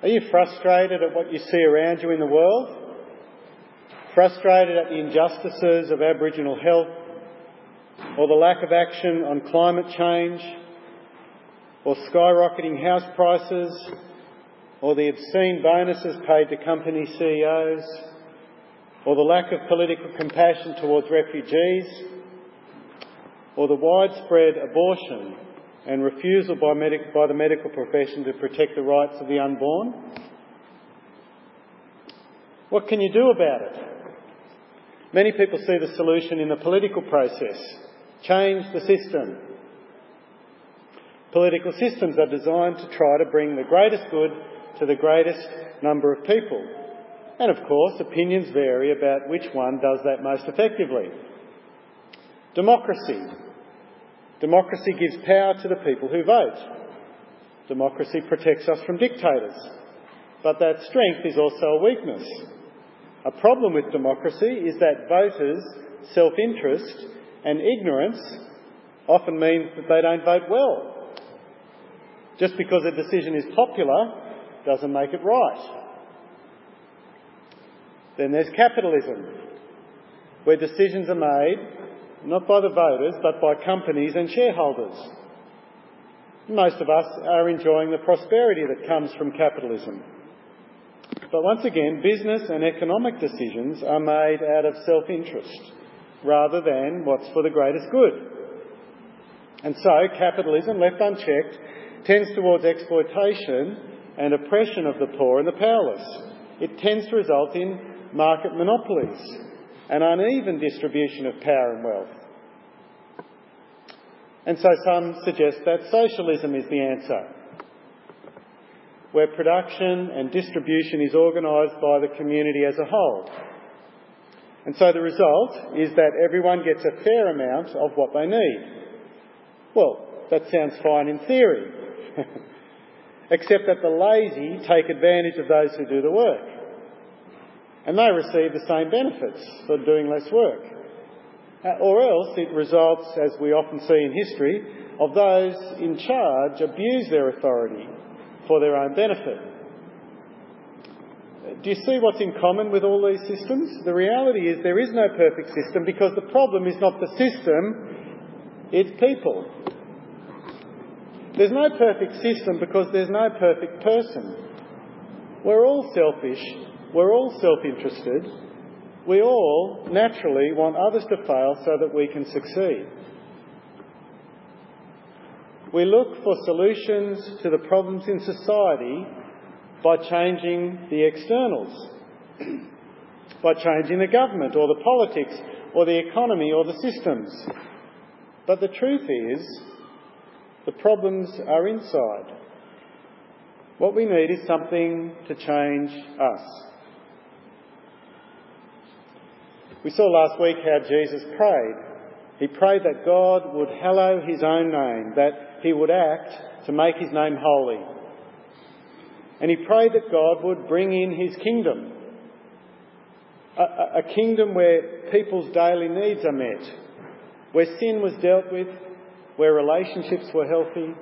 Are you frustrated at what you see around you in the world? Frustrated at the injustices of Aboriginal health, or the lack of action on climate change, or skyrocketing house prices, or the obscene bonuses paid to company CEOs, or the lack of political compassion towards refugees, or the widespread abortion and refusal by the medical profession to protect the rights of the unborn? What can you do about it? Many people see the solution in the political process. Change the system. Political systems are designed to try to bring the greatest good to the greatest number of people. And of course, opinions vary about which one does that most effectively. Democracy. Democracy gives power to the people who vote. Democracy protects us from dictators. But that strength is also a weakness. A problem with democracy is that voters' self-interest and ignorance often means that they don't vote well. Just because a decision is popular doesn't make it right. Then there's capitalism, where decisions are made not by the voters but by companies and shareholders. Most of us are enjoying the prosperity that comes from capitalism. But once again, business and economic decisions are made out of self-interest rather than what's for the greatest good. And so capitalism, left unchecked, tends towards exploitation and oppression of the poor and the powerless. It tends to result in market monopolies, an uneven distribution of power and wealth. And so some suggest that socialism is the answer, where production and distribution is organised by the community as a whole. And so the result is that everyone gets a fair amount of what they need. Well, that sounds fine in theory, except that the lazy take advantage of those who do the work. And they receive the same benefits for doing less work. Or else it results, as we often see in history, of those in charge abuse their authority for their own benefit. Do you see what's in common with all these systems? The reality is there is no perfect system because the problem is not the system, it's people. There's no perfect system because there's no perfect person. We're all selfish. We're all self-interested. We all naturally want others to fail so that we can succeed. We look for solutions to the problems in society by changing the externals, by changing the government or the politics or the economy or the systems. But the truth is, the problems are inside. What we need is something to change us. We saw last week how Jesus prayed. He prayed that God would hallow his own name, that he would act to make his name holy. And he prayed that God would bring in his kingdom, a kingdom where people's daily needs are met, where sin was dealt with, where relationships were healthy.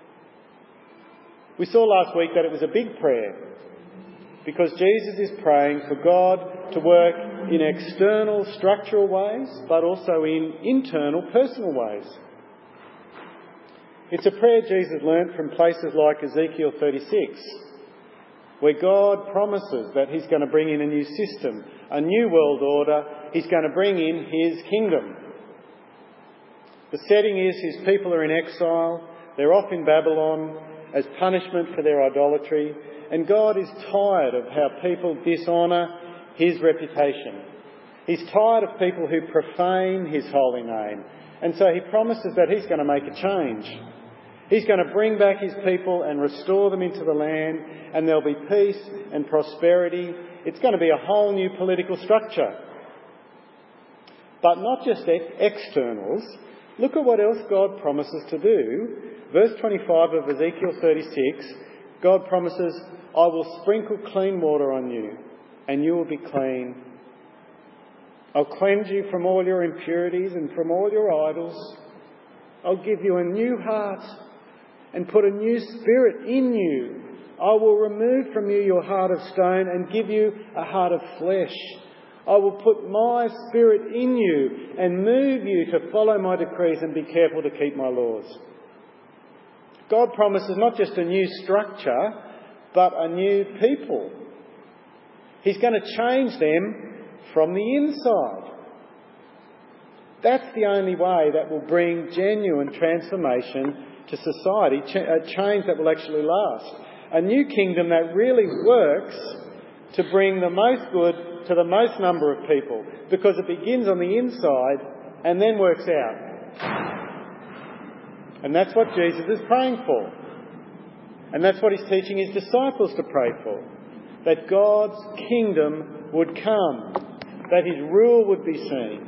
We saw last week that it was a big prayer because Jesus is praying for God to work in external structural ways but also in internal personal ways. It's a prayer Jesus learnt from places like Ezekiel 36, where God promises that he's going to bring in a new system, a new world order. He's going to bring in his kingdom. The setting is his people are in exile. They're off in Babylon as punishment for their idolatry. And God is tired of how people dishonour his reputation. He's tired of people who profane his holy name. And so he promises that he's going to make a change. He's going to bring back his people and restore them into the land, and there'll be peace and prosperity. It's going to be a whole new political structure. But not just externals. Look at what else God promises to do. Verse 25 of Ezekiel 36, God promises, I will sprinkle clean water on you, and you will be clean. I'll cleanse you from all your impurities and from all your idols. I'll give you a new heart and put a new spirit in you. I will remove from you your heart of stone and give you a heart of flesh. I will put my spirit in you and move you to follow my decrees and be careful to keep my laws. God promises not just a new structure, but a new people. He's going to change them from the inside. That's the only way that will bring genuine transformation to society, a change that will actually last. A new kingdom that really works to bring the most good to the most number of people, because it begins on the inside and then works out. And that's what Jesus is praying for. And that's what he's teaching his disciples to pray for. That God's kingdom would come, that his rule would be seen.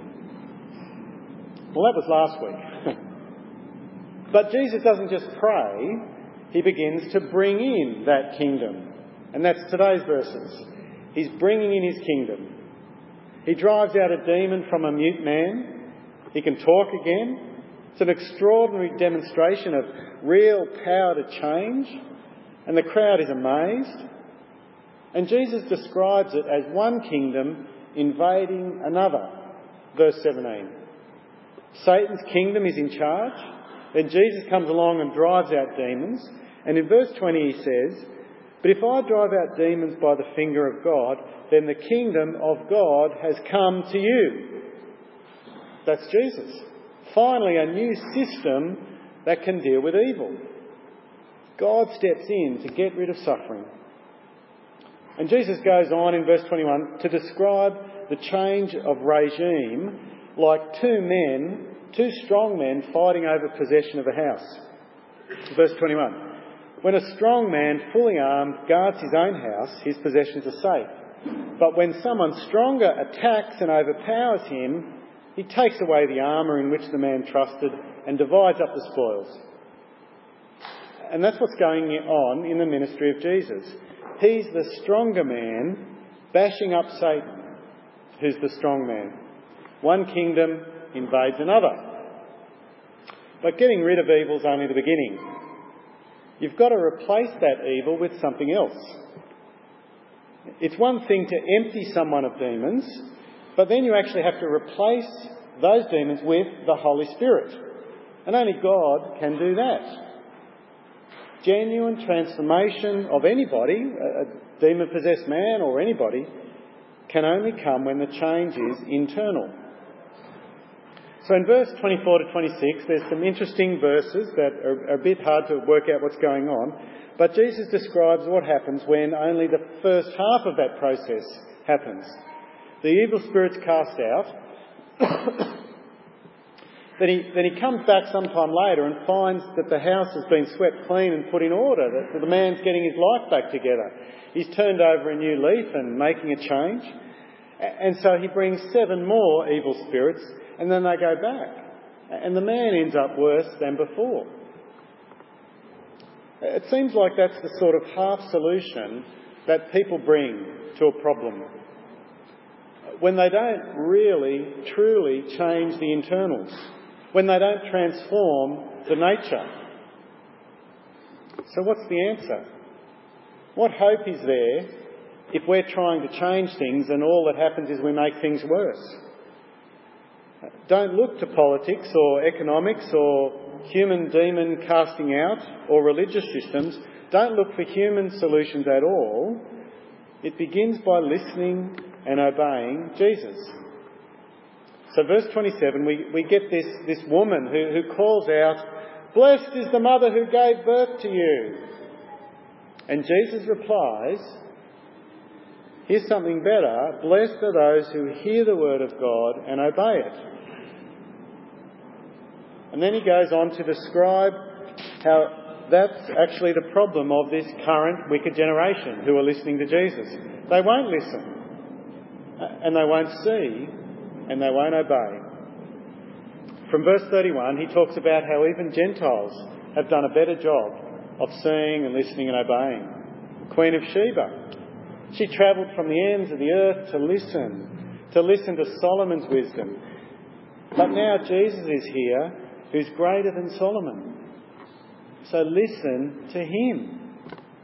Well, that was last week. But Jesus doesn't just pray, he begins to bring in that kingdom. And that's today's verses. He's bringing in his kingdom. He drives out a demon from a mute man. He can talk again. It's an extraordinary demonstration of real power to change. And the crowd is amazed. And Jesus describes it as one kingdom invading another. Verse 17. Satan's kingdom is in charge. Then Jesus comes along and drives out demons. And in verse 20 he says, "But if I drive out demons by the finger of God, then the kingdom of God has come to you." That's Jesus. Finally, a new system that can deal with evil. God steps in to get rid of suffering. And Jesus goes on in verse 21 to describe the change of regime like two strong men fighting over possession of a house. Verse 21. When a strong man, fully armed, guards his own house, his possessions are safe. But when someone stronger attacks and overpowers him, he takes away the armour in which the man trusted and divides up the spoils. And that's what's going on in the ministry of Jesus. He's the stronger man bashing up Satan, who's the strong man. One kingdom invades another. But getting rid of evil's only the beginning. You've got to replace that evil with something else. It's one thing to empty someone of demons, but then you actually have to replace those demons with the Holy Spirit. And only God can do that. Genuine transformation of anybody, a demon-possessed man or anybody, can only come when the change is internal. So in verse 24 to 26, there's some interesting verses that are a bit hard to work out what's going on. But Jesus describes what happens when only the first half of that process happens. The evil spirit's cast out. Then he comes back sometime later and finds that the house has been swept clean and put in order, that the man's getting his life back together. He's turned over a new leaf and making a change. And so he brings 7 more evil spirits, and then they go back. And the man ends up worse than before. It seems like that's the sort of half solution that people bring to a problem, when they don't really, truly change the internals, when they don't transform the nature. So what's the answer? What hope is there if we're trying to change things and all that happens is we make things worse? Don't look to politics or economics or human demon casting out or religious systems. Don't look for human solutions at all. It begins by listening and obeying Jesus. So verse 27, we get this woman who calls out, "Blessed is the mother who gave birth to you." And Jesus replies, here's something better: "Blessed are those who hear the word of God and obey it." And then he goes on to describe how that's actually the problem of this current wicked generation who are listening to Jesus. They won't listen, and they won't see, and they won't obey. From verse 31, he talks about how even Gentiles have done a better job of seeing and listening and obeying. The Queen of Sheba, she travelled from the ends of the earth to listen to Solomon's wisdom. But now Jesus is here, who's greater than Solomon. So listen to him.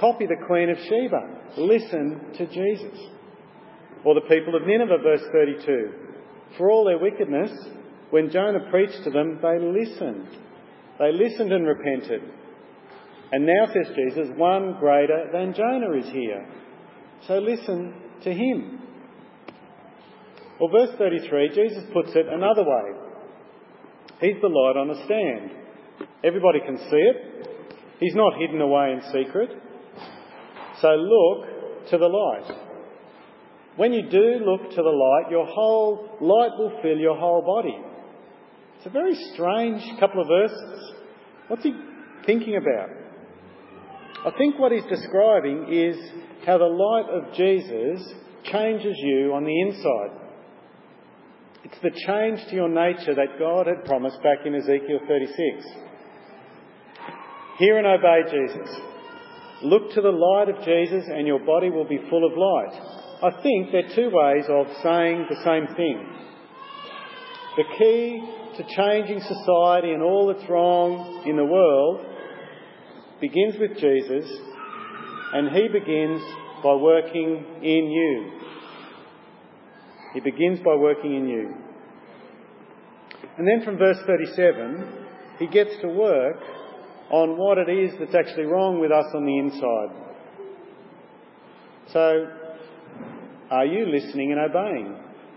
copy the Queen of Sheba. Listen to Jesus. Or the people of Nineveh, verse 32. For all their wickedness, when Jonah preached to them, they listened. They listened and repented. And now, says Jesus, one greater than Jonah is here. So listen to him. Or verse 33, Jesus puts it another way. He's the light on a stand. Everybody can see it. He's not hidden away in secret. So look to the light. When you do look to the light, your whole light will fill your whole body. It's a very strange couple of verses. What's he thinking about? I think what he's describing is how the light of Jesus changes you on the inside. It's the change to your nature that God had promised back in Ezekiel 36. Hear and obey Jesus. Look to the light of Jesus and your body will be full of light. I think there are two ways of saying the same thing. The key to changing society and all that's wrong in the world begins with Jesus, and he begins by working in you. He begins by working in you. And then from verse 37, he gets to work on what it is that's actually wrong with us on the inside. So, are you listening and obeying?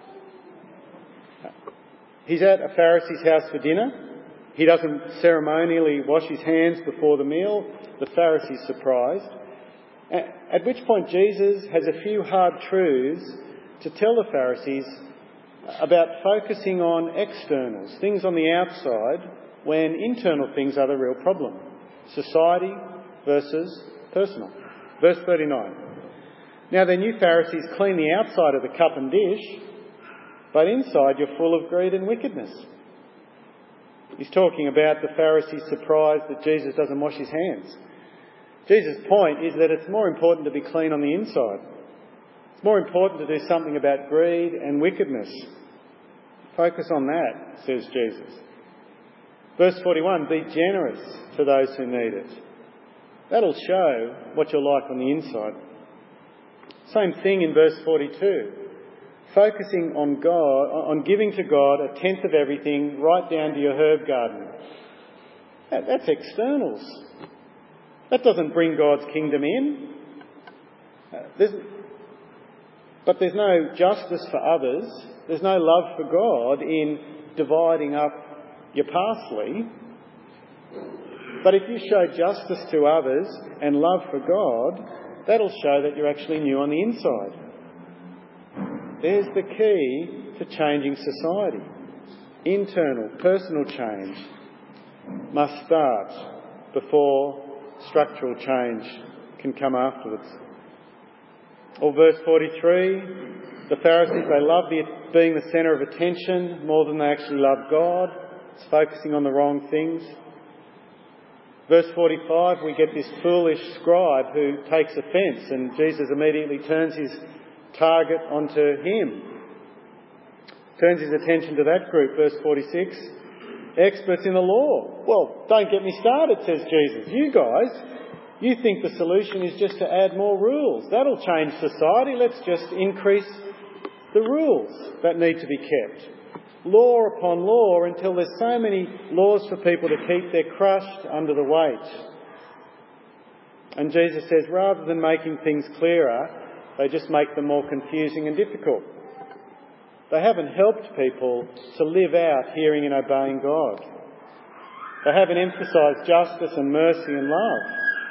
He's at a Pharisee's house for dinner. He doesn't ceremonially wash his hands before the meal. The Pharisee's surprised. At which point Jesus has a few hard truths to tell the Pharisees about focusing on externals, things on the outside, when internal things are the real problem. Society versus personal. Verse 39. Now then, you Pharisees clean the outside of the cup and dish, but inside you're full of greed and wickedness. He's talking about the Pharisees' surprise that Jesus doesn't wash his hands. Jesus' point is that it's more important to be clean on the inside. It's more important to do something about greed and wickedness. Focus on that, says Jesus. Verse 41, be generous to those who need it. That'll show what you're like on the inside. Same thing in verse 42. Focusing on God, on giving to God a tenth of everything, right down to your herb garden. That's externals. That doesn't bring God's kingdom in. But there's no justice for others. There's no love for God in dividing up your parsley. But if you show justice to others and love for God, that'll show that you're actually new on the inside. There's the key to changing society. Internal, personal change must start before structural change can come afterwards. Or verse 43, the Pharisees, they love being the centre of attention more than they actually love God. It's focusing on the wrong things. Verse 45, we get this foolish scribe who takes offence, and Jesus immediately turns his target onto him. Turns his attention to that group. Verse 46, experts in the law. Well, don't get me started, says Jesus. You guys, you think the solution is just to add more rules. That'll change society. Let's just increase the rules that need to be kept. Law upon law until there's so many laws for people to keep, they're crushed under the weight. And Jesus says, rather than making things clearer, they just make them more confusing and difficult. They haven't helped people to live out hearing and obeying God. They haven't emphasised justice and mercy and love.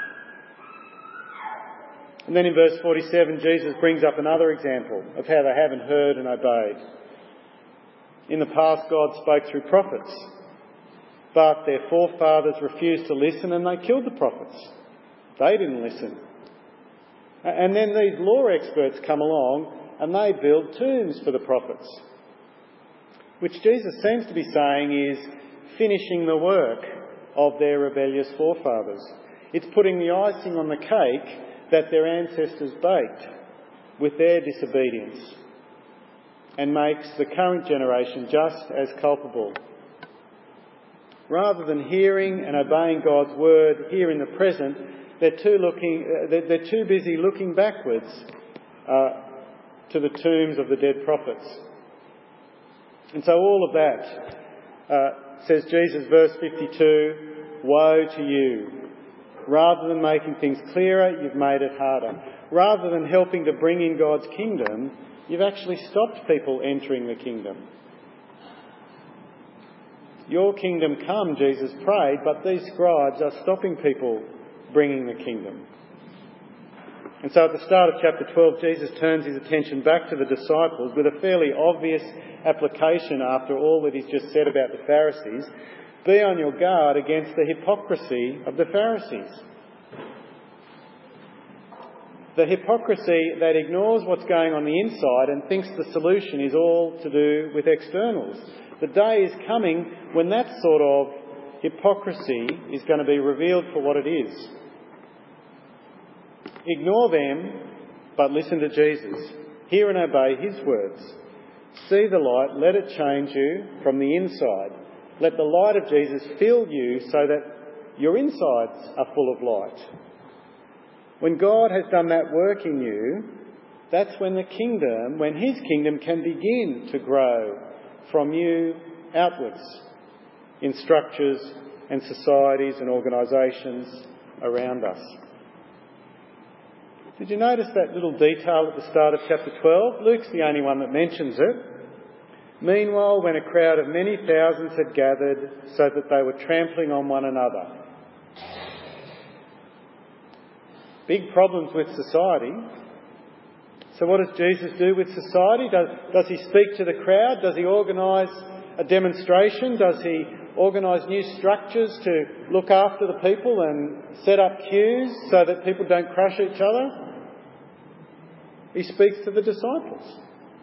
And then in verse 47, Jesus brings up another example of how they haven't heard and obeyed. In the past, God spoke through prophets, but their forefathers refused to listen and they killed the prophets. They didn't listen. And then these law experts come along and they build tombs for the prophets, which Jesus seems to be saying is finishing the work of their rebellious forefathers. It's putting the icing on the cake that their ancestors baked with their disobedience, and makes the current generation just as culpable. Rather than hearing and obeying God's word here in the present, they're too busy looking backwards to the tombs of the dead prophets. And so all of that, says Jesus, verse 52, woe to you. Rather than making things clearer, you've made it harder. Rather than helping to bring in God's kingdom, you've actually stopped people entering the kingdom. Your kingdom come, Jesus prayed, but these scribes are stopping people bringing the kingdom. And so at the start of chapter 12, Jesus turns his attention back to the disciples with a fairly obvious application after all that he's just said about the Pharisees. Be on your guard against the hypocrisy of the Pharisees. The hypocrisy that ignores what's going on the inside and thinks the solution is all to do with externals. The day is coming when that sort of hypocrisy is going to be revealed for what it is. Ignore them, but listen to Jesus. Hear and obey his words. See the light, let it change you from the inside. Let the light of Jesus fill you so that your insides are full of light. When God has done that work in you, that's when his kingdom can begin to grow from you outwards in structures and societies and organisations around us. Did you notice that little detail at the start of chapter 12? Luke's the only one that mentions it. Meanwhile, when a crowd of many thousands had gathered so that they were trampling on one another. Big problems with society. So what does Jesus do with society? Does he speak to the crowd? Does he organise a demonstration? Does he organise new structures to look after the people and set up queues so that people don't crush each other? He speaks to the disciples.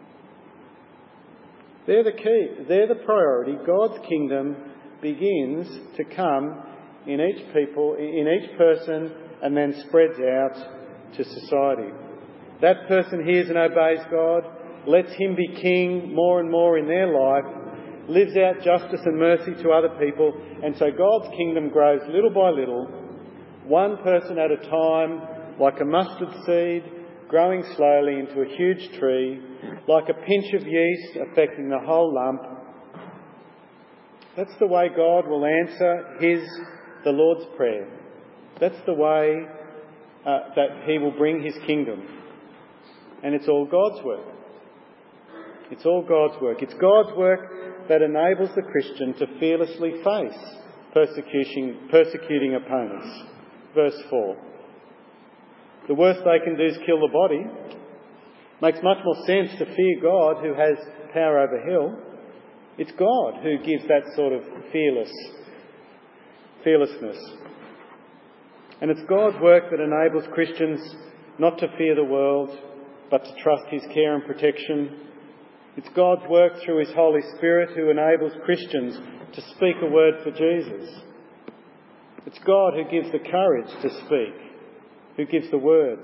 They're the key. They're the priority. God's kingdom begins to come in each person, and then spreads out to society. That person hears and obeys God, lets him be king more and more in their life, lives out justice and mercy to other people, and so God's kingdom grows little by little, one person at a time, like a mustard seed, growing slowly into a huge tree, like a pinch of yeast affecting the whole lump. That's the way God will answer the Lord's Prayer. That's the way that he will bring his kingdom. And it's all God's work. It's all God's work. It's God's work that enables the Christian to fearlessly face persecuting opponents. Verse 4. The worst they can do is kill the body. Makes much more sense to fear God who has power over hell. It's God who gives that sort of fearlessness. And it's God's work that enables Christians not to fear the world, but to trust his care and protection. It's God's work through his Holy Spirit who enables Christians to speak a word for Jesus. It's God who gives the courage to speak, who gives the words.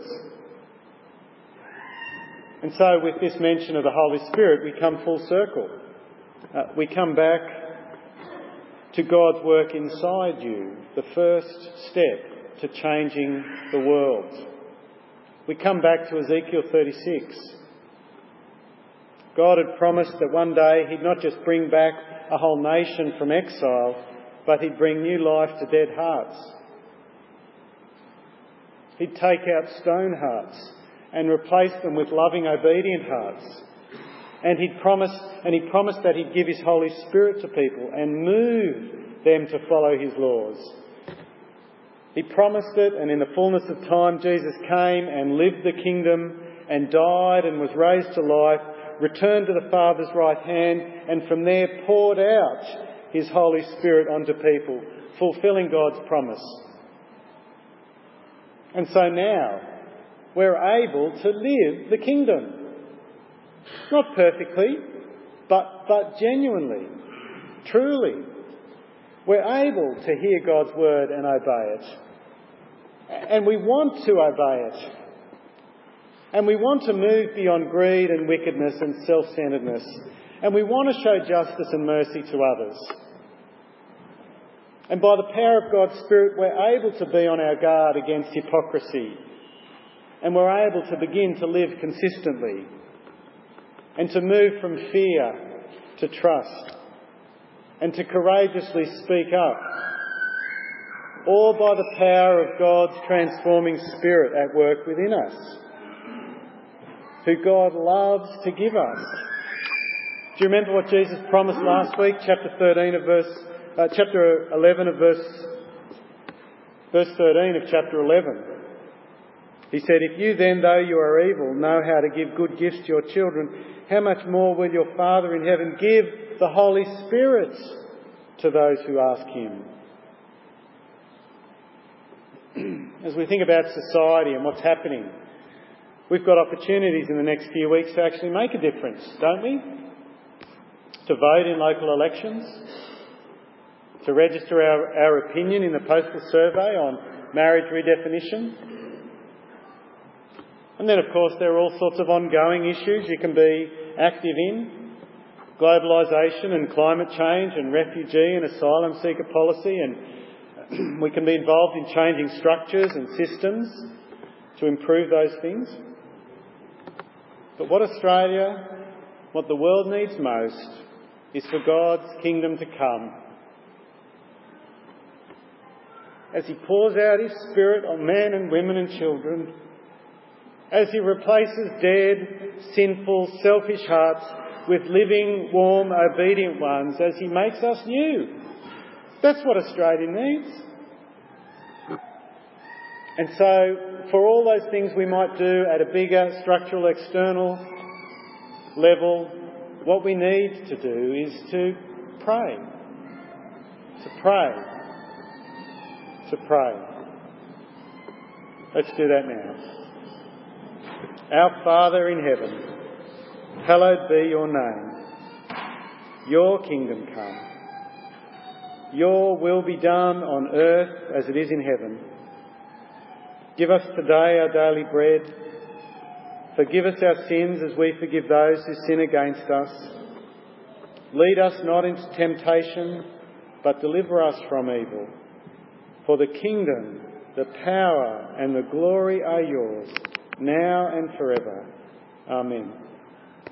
And so with this mention of the Holy Spirit, we come full circle. We come back to God's work inside you, the first step to changing the world. We come back to Ezekiel 36. God had promised that one day he'd not just bring back a whole nation from exile, but he'd bring new life to dead hearts. He'd take out stone hearts and replace them with loving, obedient hearts. And he promised that he'd give his Holy Spirit to people and move them to follow his laws. He promised it, and in the fullness of time, Jesus came and lived the kingdom and died and was raised to life, returned to the Father's right hand, and from there poured out his Holy Spirit onto people, fulfilling God's promise. And so now we're able to live the kingdom. Not perfectly, but genuinely, truly. We're able to hear God's word and obey it. And we want to obey it. And we want to move beyond greed and wickedness and self-centeredness. And we want to show justice and mercy to others. And by the power of God's Spirit, we're able to be on our guard against hypocrisy. And we're able to begin to live consistently and to move from fear to trust and to courageously speak up, all by the power of God's transforming Spirit at work within us, who God loves to give us. Do you remember what Jesus promised last week? Chapter 11 of verse 13 of chapter 11. He said, "If you then, though you are evil, know how to give good gifts to your children, how much more will your Father in heaven give the Holy Spirit to those who ask him?" As we think about society and what's happening, we've got opportunities in the next few weeks to actually make a difference, don't we? To vote in local elections, to register our opinion in the postal survey on marriage redefinition. And then, of course, there are all sorts of ongoing issues you can be active in. Globalisation and climate change and refugee and asylum seeker policy, and we can be involved in changing structures and systems to improve those things. But what the world needs most is for God's kingdom to come. As he pours out his Spirit on men and women and children, as he replaces dead, sinful, selfish hearts with living, warm, obedient ones, as he makes us new. That's what Australia needs. And so, for all those things we might do at a bigger structural external level, what we need to do is to pray. To pray. To pray. Let's do that now. Our Father in heaven, hallowed be your name. Your kingdom come. Your will be done on earth as it is in heaven. Give us today our daily bread. Forgive us our sins as we forgive those who sin against us. Lead us not into temptation, but deliver us from evil. For the kingdom, the power and the glory are yours, now and forever. Amen.